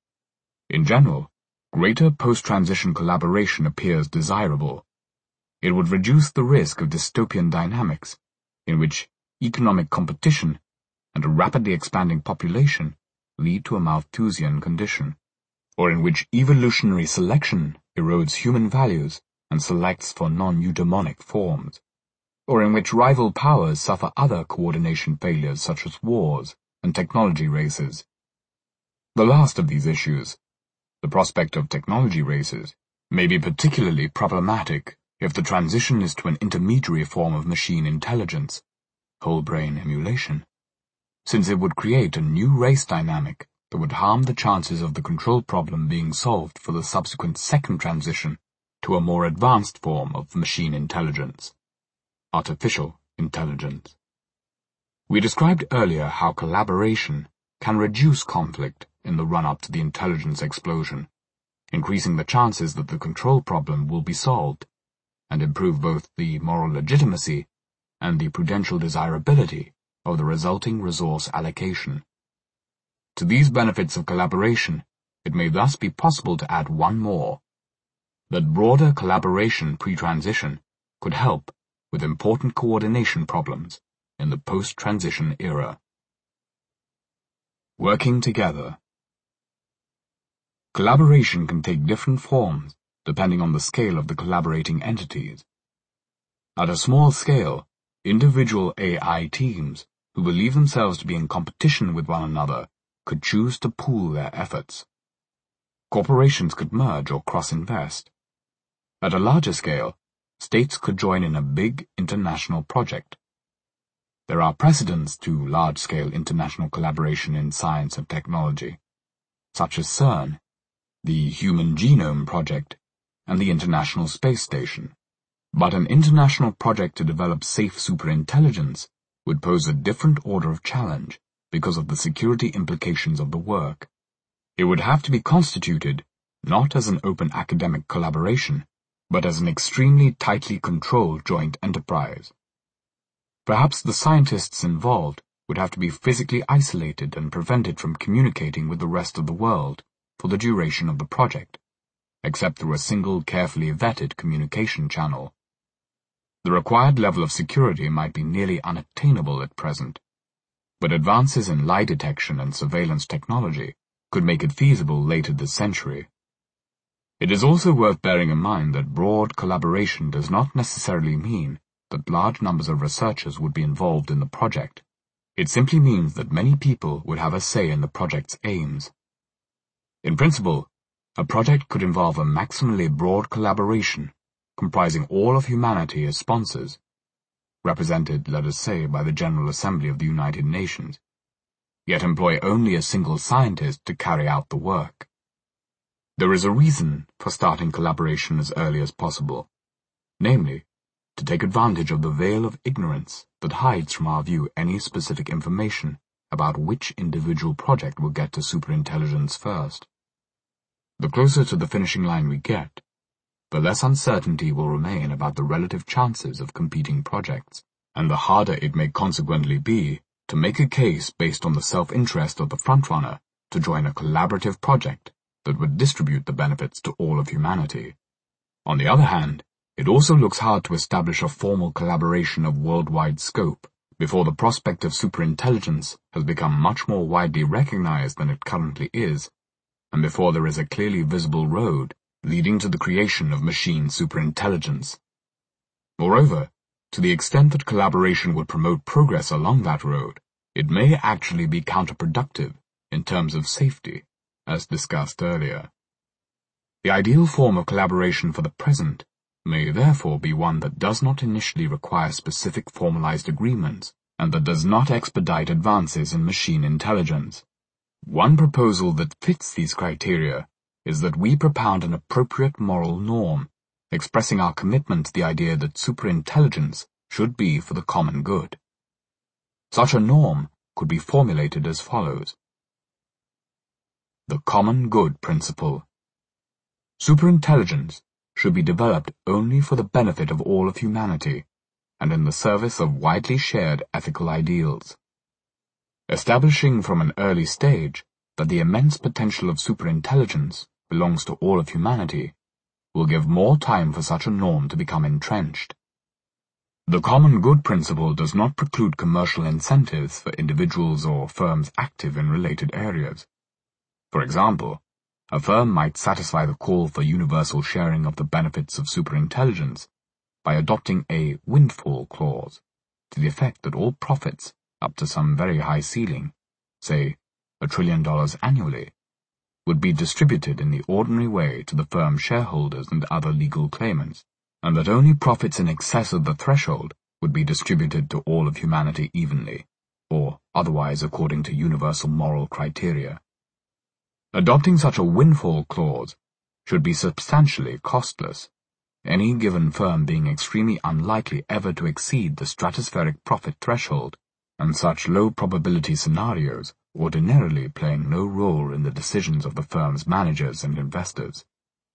In general, greater post-transition collaboration appears desirable. It would reduce the risk of dystopian dynamics, in which economic competition and a rapidly expanding population lead to a Malthusian condition, or in which evolutionary selection erodes human values and selects for non-eudaimonic forms, or in which rival powers suffer other coordination failures such as wars and technology races. The last of these issues, the prospect of technology races, may be particularly problematic if the transition is to an intermediary form of machine intelligence, whole-brain emulation, since it would create a new race dynamic that would harm the chances of the control problem being solved for the subsequent second transition to a more advanced form of machine intelligence, artificial intelligence. We described earlier how collaboration can reduce conflict in the run-up to the intelligence explosion, increasing the chances that the control problem will be solved, and improve both the moral legitimacy and the prudential desirability of the resulting resource allocation. To these benefits of collaboration, it may thus be possible to add one more, that broader collaboration pre-transition could help with important coordination problems in the post-transition era. Working together. Collaboration can take different forms depending on the scale of the collaborating entities. At a small scale, individual AI teams who believe themselves to be in competition with one another could choose to pool their efforts. Corporations could merge or cross-invest. At a larger scale, states could join in a big international project. There are precedents to large-scale international collaboration in science and technology, such as CERN, the Human Genome Project, and the International Space Station. But an international project to develop safe superintelligence would pose a different order of challenge because of the security implications of the work. It would have to be constituted not as an open academic collaboration, but as an extremely tightly controlled joint enterprise. Perhaps the scientists involved would have to be physically isolated and prevented from communicating with the rest of the world for the duration of the project, except through a single carefully vetted communication channel. The required level of security might be nearly unattainable at present. but advances in lie detection and surveillance technology could make it feasible later this century. It is also worth bearing in mind that broad collaboration does not necessarily mean that large numbers of researchers would be involved in the project. It simply means that many people would have a say in the project's aims. In principle, a project could involve a maximally broad collaboration, comprising all of humanity as sponsors, represented, let us say, by the General Assembly of the United Nations, yet employ only a single scientist to carry out the work. There is a reason for starting collaboration as early as possible, namely, to take advantage of the veil of ignorance that hides from our view any specific information about which individual project will get to superintelligence first. The closer to the finishing line we get, the less uncertainty will remain about the relative chances of competing projects, and the harder it may consequently be to make a case based on the self-interest of the frontrunner to join a collaborative project that would distribute the benefits to all of humanity. On the other hand, it also looks hard to establish a formal collaboration of worldwide scope before the prospect of superintelligence has become much more widely recognized than it currently is, and before there is a clearly visible road leading to the creation of machine superintelligence. Moreover, to the extent that collaboration would promote progress along that road, it may actually be counterproductive in terms of safety, as discussed earlier. The ideal form of collaboration for the present may therefore be one that does not initially require specific formalized agreements, and that does not expedite advances in machine intelligence. One proposal that fits these criteria is that we propound an appropriate moral norm, expressing our commitment to the idea that superintelligence should be for the common good. Such a norm could be formulated as follows. The common good principle. Superintelligence should be developed only for the benefit of all of humanity, and in the service of widely shared ethical ideals. Establishing from an early stage that the immense potential of superintelligence belongs to all of humanity will give more time for such a norm to become entrenched. The common good principle does not preclude commercial incentives for individuals or firms active in related areas. For example, a firm might satisfy the call for universal sharing of the benefits of superintelligence by adopting a windfall clause to the effect that all profits up to some very high ceiling, say $1 trillion annually, would be distributed in the ordinary way to the firm's shareholders and other legal claimants, and that only profits in excess of the threshold would be distributed to all of humanity evenly, or otherwise according to universal moral criteria. Adopting such a windfall clause should be substantially costless, any given firm being extremely unlikely ever to exceed the stratospheric profit threshold, and such low probability scenarios ordinarily playing no role in the decisions of the firm's managers and investors.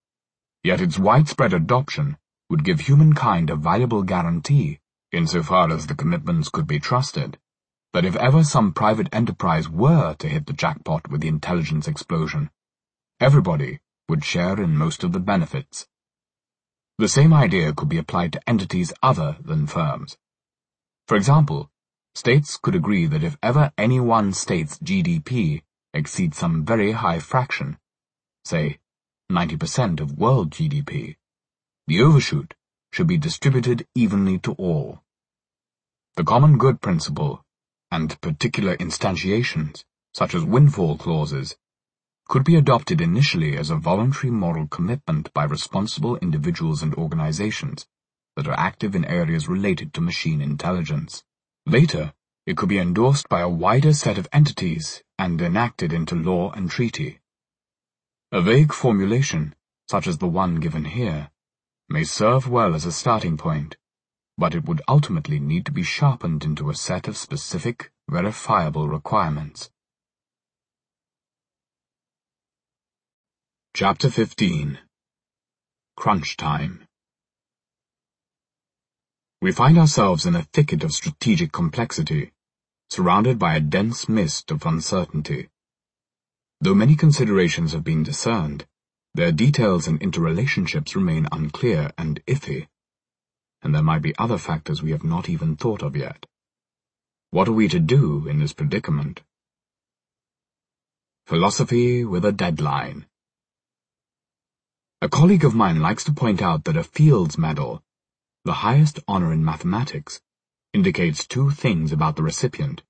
Yet its widespread adoption would give humankind a valuable guarantee, insofar as the commitments could be trusted, that if ever some private enterprise were to hit the jackpot with the intelligence explosion, everybody would share in most of the benefits. The same idea could be applied to entities other than firms. For example, states could agree that if ever any one state's GDP exceeds some very high fraction, say 90% of world GDP, the overshoot should be distributed evenly to all. The common good principle, and particular instantiations, such as windfall clauses, could be adopted initially as a voluntary moral commitment by responsible individuals and organizations that are active in areas related to machine intelligence. Later, it could be endorsed by a wider set of entities and enacted into law and treaty. A vague formulation, such as the one given here, may serve well as a starting point, but it would ultimately need to be sharpened into a set of specific, verifiable requirements. Chapter 15. Crunch Time. We find ourselves in a thicket of strategic complexity, surrounded by a dense mist of uncertainty. Though many considerations have been discerned, their details and interrelationships remain unclear and iffy, and there might be other factors we have not even thought of yet. What are we to do in this predicament? Philosophy with a deadline. A colleague of mine likes to point out that a Fields Medal, the highest honor in mathematics, indicates two things about the recipient.